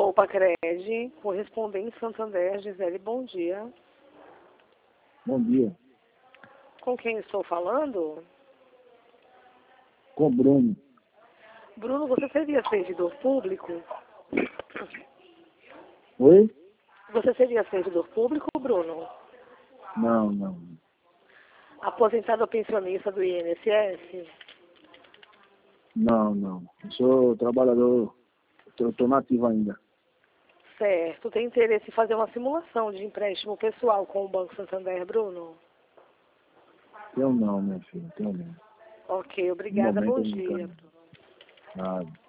Poupa Cred, correspondente Santander, Gisele, bom dia. Bom dia. Com quem estou falando? Com o Bruno. Bruno, você seria servidor público? Oi? Você seria servidor público, Bruno? Não. Aposentado ou pensionista do INSS? Não. Eu sou trabalhador, estou nativo ainda. Certo. Tem interesse em fazer uma simulação de empréstimo pessoal com o Banco Santander, Bruno? Tenho não, minha filha, tenho não. Ok, obrigada. No Bom momento eu não dia. quero nada.